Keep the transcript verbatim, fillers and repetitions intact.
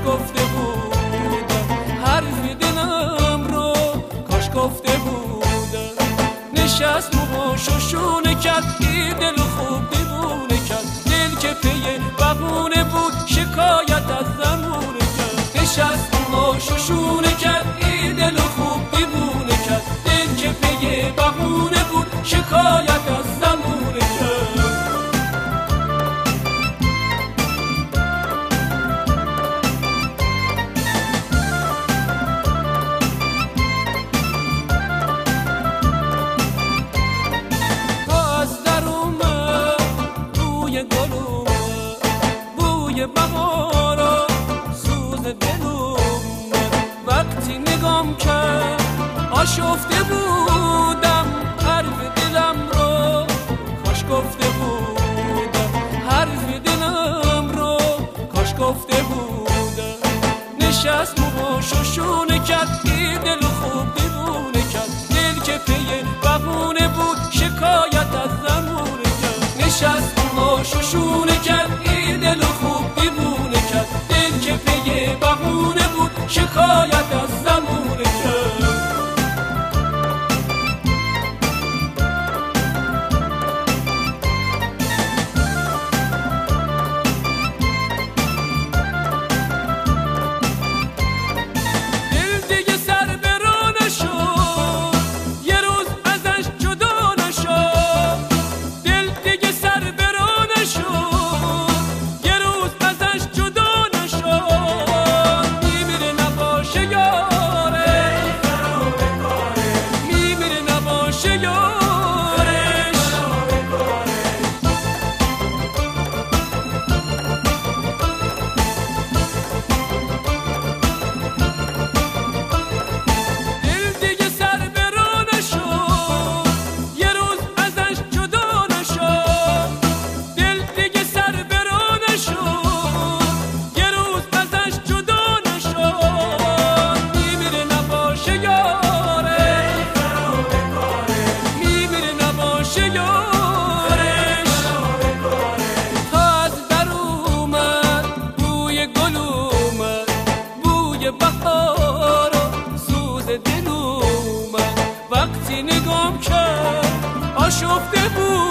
گفته بودم، حرف دلم رو کاش گفته بودم. نشست موهاشو شونه کرد، این دل خوب دیوونه کرد، دل که پی بهونه بود شکایت از زمونه کرد. نشست موهاشو شونه کرد، این دل خوب دیوونه کرد، دل که پی بهونه بود شکایت از زمونه کرد. بوی بهارا سوز دلم، وقتی نگام کرد آشفته بودم، حرف دلم رو کاش گفته بودم، حرف دلم رو کاش گفته بودم. نشست موهاشو شونه کرد، این دل خوب دیوونه کرد، دل که پی بهونه بود شکایت از زمونه کرد. نشست موهاشو شونه کرد، این دل خوب دیوونه کرد، دل که پی بهونه بود شکایت از زمونه کرد. دل دیگه سر به راه نشد، یه روز ازش جدا نشد، دل دیگه سر به راه نشد، یه روز ازش جدا نشد. میمیره نباشه یارش، میمیره نباشه یارش. دل دیگه سر به راه نشد، یه روز ازش جدا نشد، دل دیگه سر به راه نشد، یه روز ازش جدا نشد. میمیره نباشه یارش، میمیره نباشه یارش. تا از در اومد بوی گل اومد، بوی بهار و سوز دل اومد، وقتی نگام کرد آشفته بود